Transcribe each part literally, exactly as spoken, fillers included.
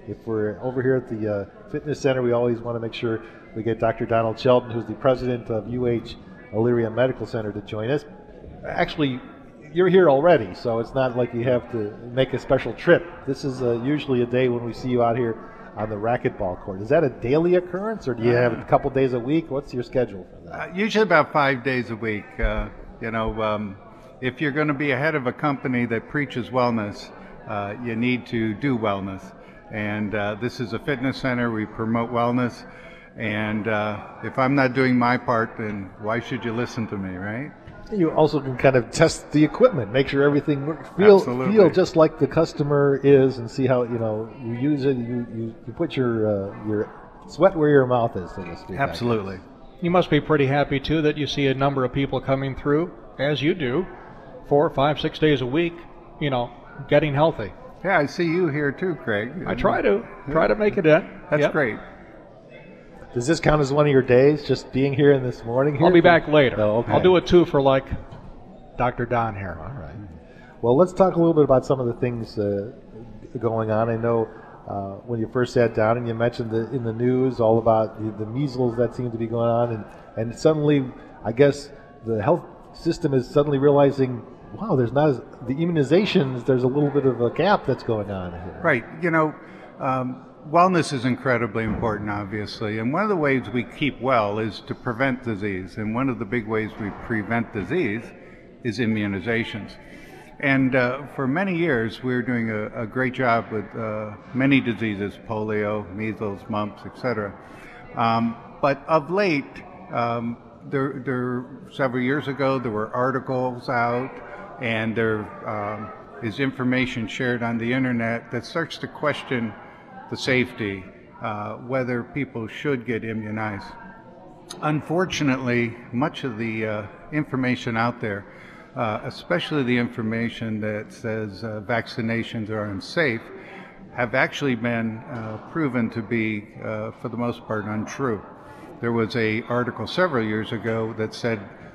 if we're over here at the uh, fitness center, we always want to make sure we get Doctor Donald Shelton, who's the president of U H Elyria Medical Center, to join us. Actually, you're here already, so it's not like you have to make a special trip. This is uh, usually a day when we see you out here on the racquetball court. Is that a daily occurrence, or do you have a couple days a week? What's your schedule for that? Uh, usually about five days a week. Uh, you know, um, if you're going to be ahead of a company that preaches wellness, uh, you need to do wellness. And uh, this is a fitness center. We promote wellness. And uh, if I'm not doing my part, then why should you listen to me, right? You also can kind of test the equipment, make sure everything works, feel Absolutely. feel just like the customer is, and see how, you know, you use it. You you, you put your uh, your sweat where your mouth is, so to speak. Absolutely. You must be pretty happy too that you see a number of people coming through, as you do, four, five, six days a week. You know, getting healthy. Yeah, I see you here too, Craig. I try to try to make it in. That's Yep. great. Does this count as one of your days, just being here in this morning? Here? I'll be back later. Oh, okay. I'll do it too for like Doctor Don here. All right. Well, let's talk a little bit about some of the things uh, going on. I know uh, when you first sat down and you mentioned the, in the news all about the, the measles that seem to be going on, and, and suddenly, I guess, the health system is suddenly realizing, wow, there's not as, the immunizations, there's a little bit of a gap that's going on here. Right. You know, um, wellness is incredibly important, obviously, and one of the ways we keep well is to prevent disease, and one of the big ways we prevent disease is immunizations. And uh, for many years, we were doing a, a great job with uh, many diseases, polio, measles, mumps, et cetera. Um, but of late, um, there, there, several years ago, there were articles out, and there um, is information shared on the internet that starts to question the safety, uh, whether people should get immunized. Unfortunately, much of the uh, information out there, uh, especially the information that says uh, vaccinations are unsafe, have actually been uh, proven to be, uh, for the most part, untrue. There was an article several years ago that said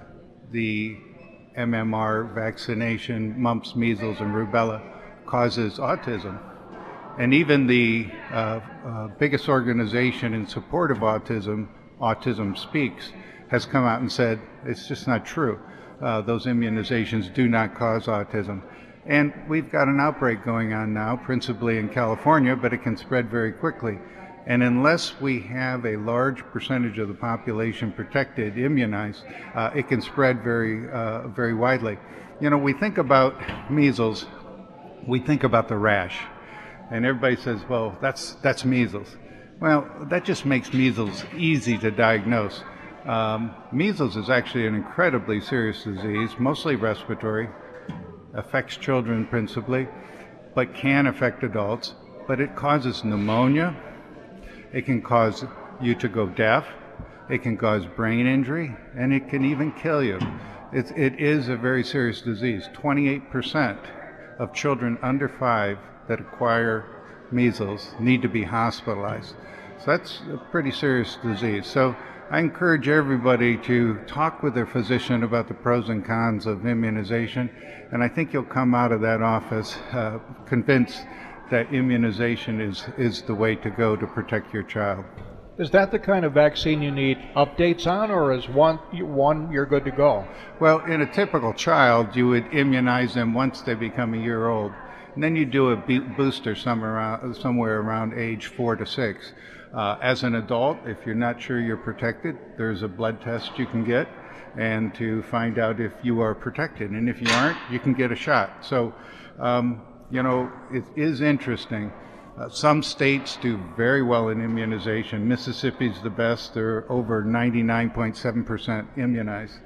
the M M R vaccination, mumps, measles, and rubella, causes autism. And even the uh, uh, biggest organization in support of autism, Autism Speaks, has come out and said it's just not true. Uh, those immunizations do not cause autism. And we've got an outbreak going on now, principally in California, but it can spread very quickly. And unless we have a large percentage of the population protected, immunized, uh, it can spread very, uh, very widely. You know, we think about measles, we think about the rash. And everybody says, well, that's that's measles. Well, that just makes measles easy to diagnose. Um, measles is actually an incredibly serious disease, mostly respiratory, affects children principally, but can affect adults. But it causes pneumonia. It can cause you to go deaf. It can cause brain injury, and it can even kill you. It, it is a very serious disease. twenty-eight percent of children under five that acquire measles need to be hospitalized. So that's a pretty serious disease. So I encourage everybody to talk with their physician about the pros and cons of immunization, and I think you'll come out of that office uh, convinced that immunization is, is the way to go to protect your child. Is that the kind of vaccine you need updates on, or is one, one you're good to go? Well, in a typical child, you would immunize them once they become a year old. And then you do a booster somewhere around, somewhere around age four to six. Uh, as an adult, if you're not sure you're protected, there's a blood test you can get and to find out if you are protected. And if you aren't, you can get a shot. So, um, you know, it is interesting. Uh, some states do very well in immunization. Mississippi's the best. They're over ninety-nine point seven percent immunized.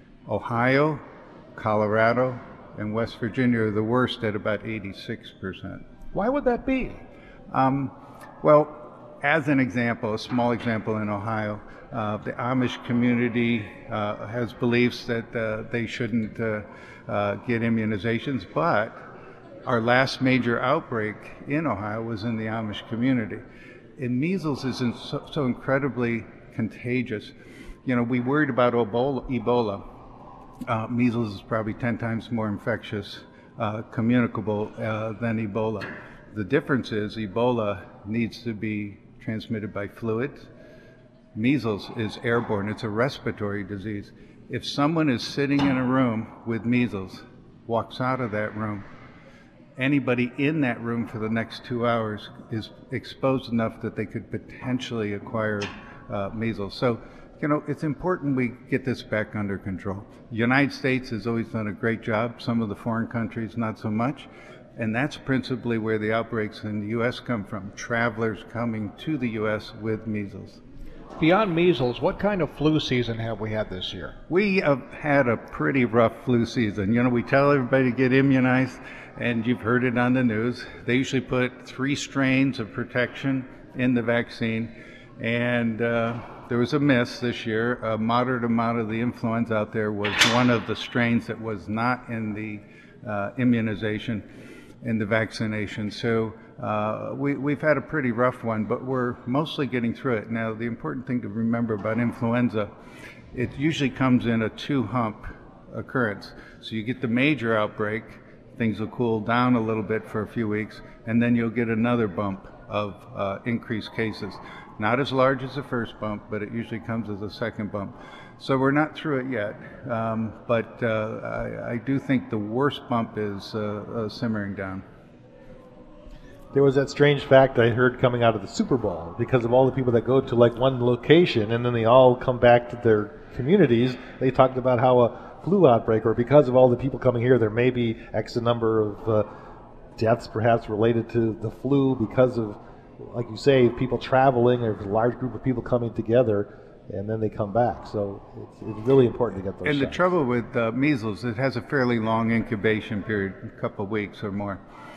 Ohio, Colorado, and West Virginia are the worst at about eighty-six percent. Why would that be? Um, well, as an example, a small example in Ohio, uh, the Amish community uh, has beliefs that uh, they shouldn't uh, uh, get immunizations, but our last major outbreak in Ohio was in the Amish community. And measles is in so, so incredibly contagious. You know, we worried about Ebola. Ebola. Uh, measles is probably ten times more infectious, uh, communicable uh, than Ebola. The difference is Ebola needs to be transmitted by fluids. Measles is airborne. It's a respiratory disease. If someone is sitting in a room with measles, walks out of that room, anybody in that room for the next two hours is exposed enough that they could potentially acquire uh, measles. So, you know, it's important we get this back under control. The United States has always done a great job. Some of the foreign countries, not so much. And that's principally where the outbreaks in the U S come from, travelers coming to the U S with measles. Beyond measles, what kind of flu season have we had this year? We have had a pretty rough flu season. You know, we tell everybody to get immunized, and you've heard it on the news. They usually put three strains of protection in the vaccine, and uh, there was a miss this year. A moderate amount of the influenza out there was one of the strains that was not in the uh, immunization, in the vaccination. So uh, we, we've had a pretty rough one, but we're mostly getting through it. Now, the important thing to remember about influenza, it usually comes in a two-hump occurrence. So you get the major outbreak, things will cool down a little bit for a few weeks, and then you'll get another bump of uh, increased cases. Not as large as the first bump, but it usually comes as a second bump. So we're not through it yet, um, but uh, I, I do think the worst bump is uh, uh, simmering down. There was that strange fact I heard coming out of the Super Bowl, because of all the people that go to like one location and then they all come back to their communities. They talked about how a flu outbreak, or because of all the people coming here, there may be X number of uh, deaths perhaps related to the flu because of, like you say, people traveling, or a large group of people coming together, and then they come back. So it's, it's really important to get those And shots. the trouble with uh, measles, it has a fairly long incubation period, a couple of weeks or more.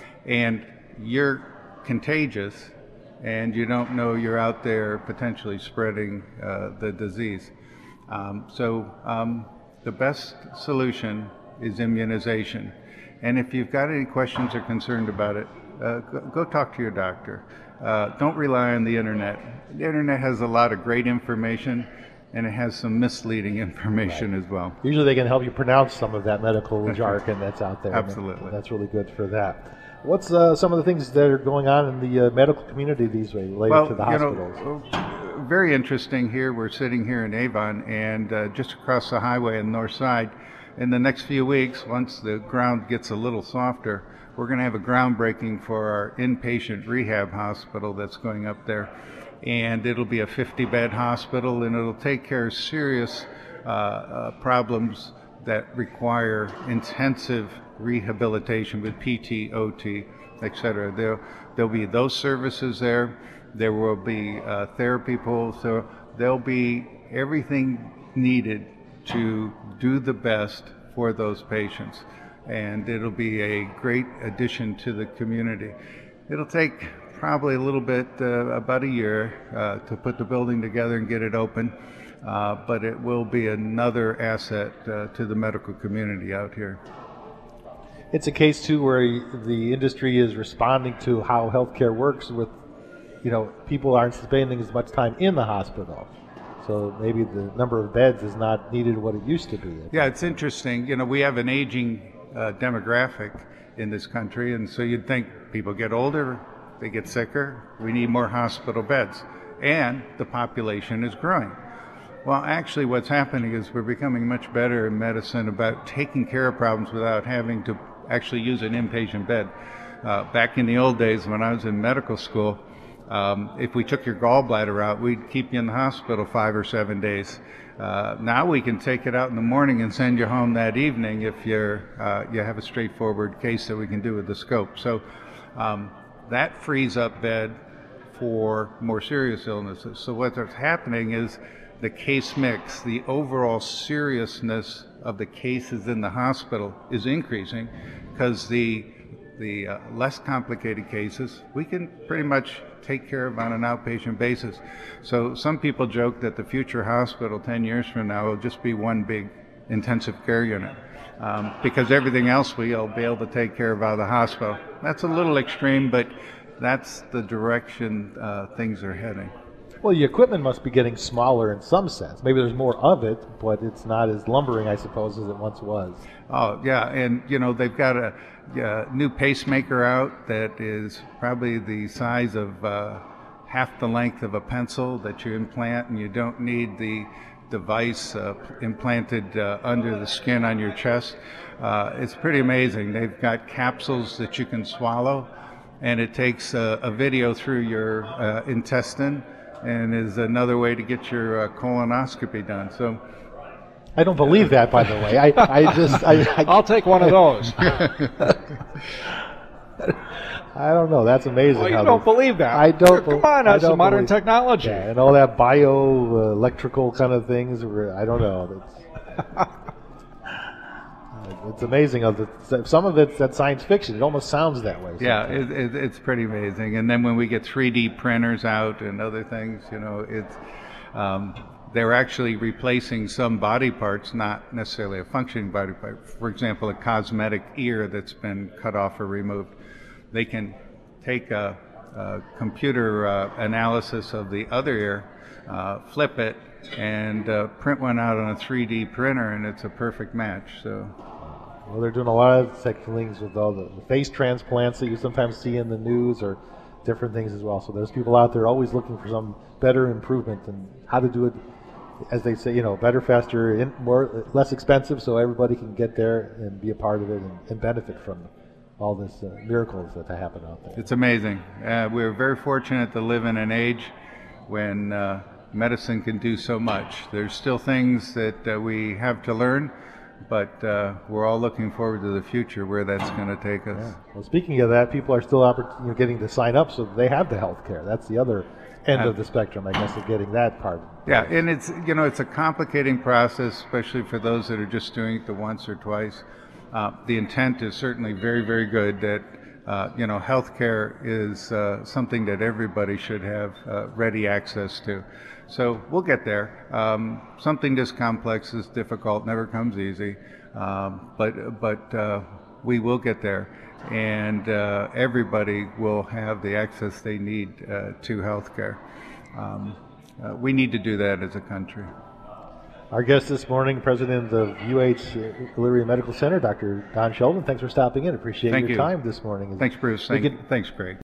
And you're contagious, and you don't know you're out there potentially spreading uh, the disease. Um, so um, the best solution is immunization. And if you've got any questions or concerned about it, uh, go, go talk to your doctor. Uh, don't rely on the internet. The internet has a lot of great information, and it has some misleading information Right. as well. Usually they can help you pronounce some of that medical jargon that's out there. Absolutely. That's really good for that. What's uh, some of the things that are going on in the uh, medical community these days related well, to the you hospitals? know, very interesting here. We're sitting here in Avon, and uh, just across the highway on the north side, in the next few weeks, once the ground gets a little softer, we're going to have a groundbreaking for our inpatient rehab hospital that's going up there. And it'll be a fifty bed hospital, and it'll take care of serious uh, uh, problems that require intensive rehabilitation with P T, O T, et cetera. There, there'll be those services there. There will be uh, therapy pools. So there'll be everything needed to do the best for those patients. And it'll be a great addition to the community. It'll take probably a little bit, uh, about a year, uh, to put the building together and get it open, uh, but it will be another asset uh, to the medical community out here. It's a case, too, where the industry is responding to how healthcare works with, you know, people aren't spending as much time in the hospital. So maybe the number of beds is not needed what it used to be. Yeah, it's interesting. You know, we have an aging uh, demographic in this country, and so you'd think people get older, they get sicker, we need more hospital beds, and the population is growing. Well, actually what's happening is we're becoming much better in medicine about taking care of problems without having to actually use an inpatient bed. Uh, back in the old days when I was in medical school, um, if we took your gallbladder out, we'd keep you in the hospital five or seven days. Uh, now we can take it out in the morning and send you home that evening if you're, uh, you have a straightforward case that we can do with the scope. So um, that frees up bed for more serious illnesses. So what's happening is the case mix, the overall seriousness of the cases in the hospital is increasing because the the uh, less complicated cases we can pretty much take care of on an outpatient basis. So some people joke that the future hospital ten years from now will just be one big intensive care unit um, because everything else we'll be able to take care of out of the hospital. That's a little extreme, but that's the direction uh, things are heading. Well, the equipment must be getting smaller in some sense. Maybe there's more of it, but it's not as lumbering, I suppose, as it once was. Oh, yeah, and you know, they've got a, a new pacemaker out that is probably the size of uh, half the length of a pencil that you implant, and you don't need the device uh, implanted uh, under the skin on your chest. Uh, it's pretty amazing. They've got capsules that you can swallow, and it takes a, a video through your uh, intestine, and is another way to get your uh, colonoscopy done. So, I don't believe that, by the way. I, I just, I, I, I'll take one of those. I don't know. That's amazing. Well, you how don't they- believe that. I don't. Come bel- on, I that's don't some modern believe- technology. Yeah, and all that bio uh, electrical kind of things. were- I don't know. It's, it's amazing. Of the, some of it's that science fiction. It almost sounds that way. yeah, sometimes. it, it, it's pretty amazing. And then when we get three D printers out and other things, you know, it's um, they're actually replacing some body parts, not necessarily a functioning body part. For example, a cosmetic ear that's been cut off or removed. They can take a, a computer uh, analysis of the other ear, uh, flip it, and uh, print one out on a three D printer, and it's a perfect match. So, Well, they're doing a lot of tech things with all the, the face transplants that you sometimes see in the news, or different things as well. So there's people out there always looking for some better improvement and how to do it, as they say, you know, better, faster, in, more, less expensive, so everybody can get there and be a part of it and, and benefit from all this uh, miracles that happen out there. it's amazing. Uh, we're very fortunate to live in an age when uh, medicine can do so much. There's still things that uh, we have to learn, but uh, we're all looking forward to the future where that's going to take us. Yeah. Well, speaking of that, people are still oppor- you know, getting to sign up so that they have the health care. That's the other end Uh, of the spectrum, I guess, of getting that part. Yeah, and it's, you know, it's a complicating process, especially for those that are just doing it the once or twice. Uh, the intent is certainly very, very good that, uh, you know, healthcare is uh, something that everybody should have uh, ready access to. So we'll get there. Um, something this complex is difficult, never comes easy, um, but, but uh, we will get there. And uh, everybody will have the access they need uh, to healthcare. Um, uh, we need to do that as a country. Our guest this morning, President of U H Elyria Medical Center, Doctor Don Sheldon. Thanks for stopping in. Appreciate Thank your you. time this morning. Thanks, Bruce. We Thank, can- thanks, Craig.